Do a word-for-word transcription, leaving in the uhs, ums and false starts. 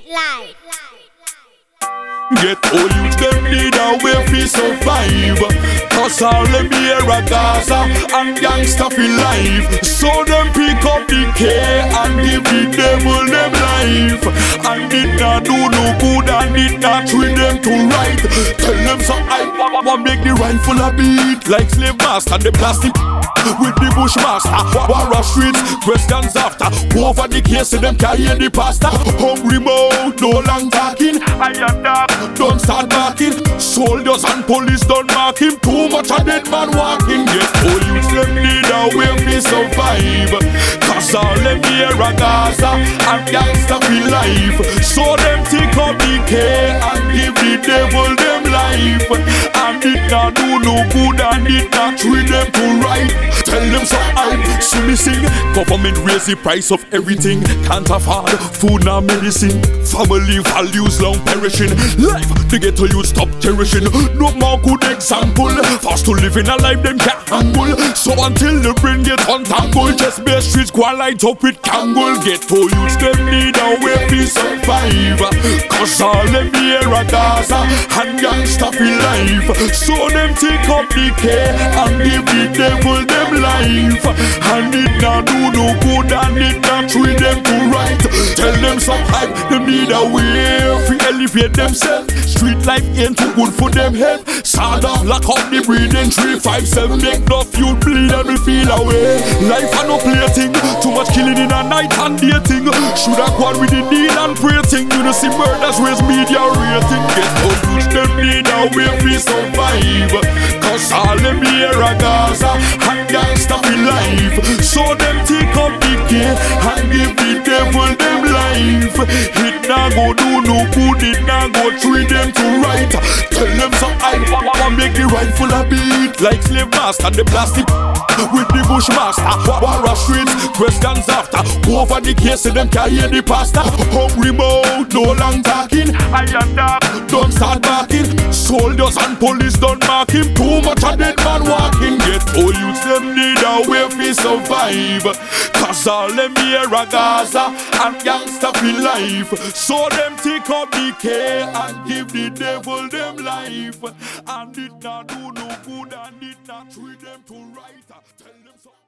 Street life. Get all youth them need a way fi survive. Cause all them here a Gaza and gangsta fi life. So them pick up the K and give the devil them life. And it not do no good and it not treat them to right. Tell them so I want make the rifle a beat like slave master the plastic with the bushmaster. War a streets, questions after. Over the case them carry the pastor. Hungry mouth, no long talking. I am dark, don't start barking. Soldiers and police don't mark him. Too much a dead man walking. Get all youths them need a way to survive. Cause all them here a Gaza and gangsta fi life. So them take up the K and give the devil them life. And it not do no good and it not treat them to right. Tell them so I see me sing. Government raise the price of everything. Can't afford food nor medicine. Family values long perishing. Life the ghetto you stop cherishing. No more good example. Fast to live in a life them can't handle. So until the brain get untangled, just be streets go light up with candle. Ghetto youths them need a way to survive. Cause all them here a Gaza and gangsta fi life. So them take up the K and give the devil them life. And it not do no good and it not treat them to right. Tell them some hype, them need a way to elevate themselves. Street life ain't too good for them head. Start off lock up the breathing. Three, five, seven, make enough youth bleed and we feel away. Life a no play thing. Too much killing in a night and dating. Shoulda gone with the need and pray thing. You know see murders raise media rating. Get all youth them need a way to survive. Cause all them here a Gaza and gangsta fi life. So them take up the K and give the devil them life. It not go do no good, it not go treat them to right. Tell them so I wanna make the rifle a beat like slave master the plastic with the bushmaster. War a streets, questions after. Over the case them carry the pastor. Hungry mouth, no long talking. I am dark, don't start barking. Soldiers and police don't mark him. Too much a dead man walking. Get all youths them need a way to survive. Cause all them here a Gaza and gangsta fi life. So them take up the K and give the devil them life. And it not do no good and it not treat them to right. Tell them so.